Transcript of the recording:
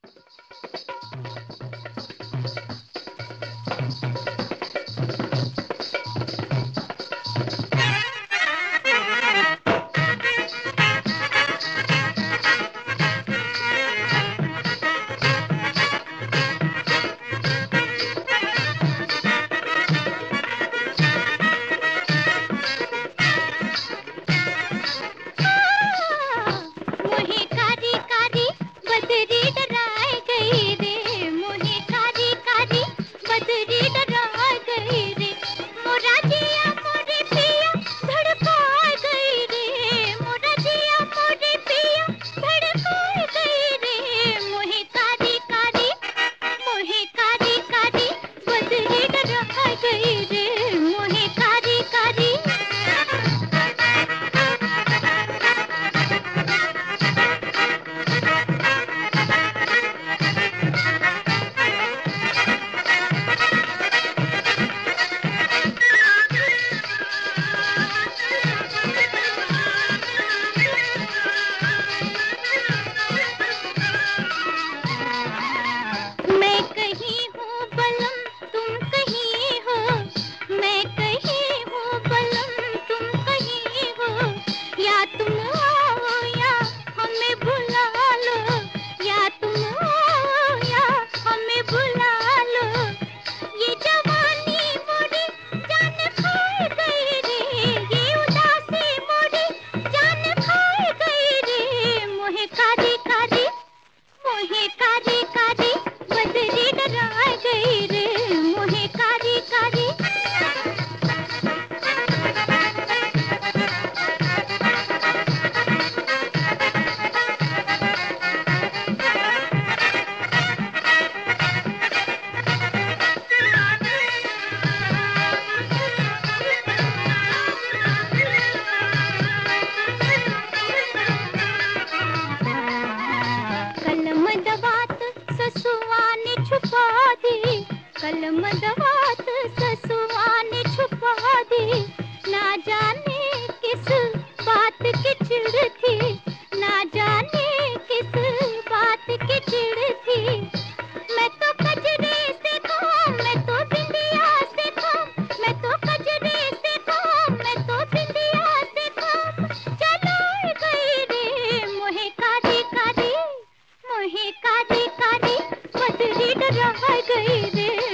कलम दवात ससुआ ने छुपा दी, ना जाने किस बात की चिढ़ थी, ना जाने किस बात की चिढ़ थी। मैं तो कजरे से कहूँ, मैं तो बिंदिया से कहूँ, मैं तो कजरे से कहूँ, मैं तो बिंदिया से कहूँ, चलो गई रे मोहे कारी कारी, मोहे कारी कारी बदरी डरा गई रे।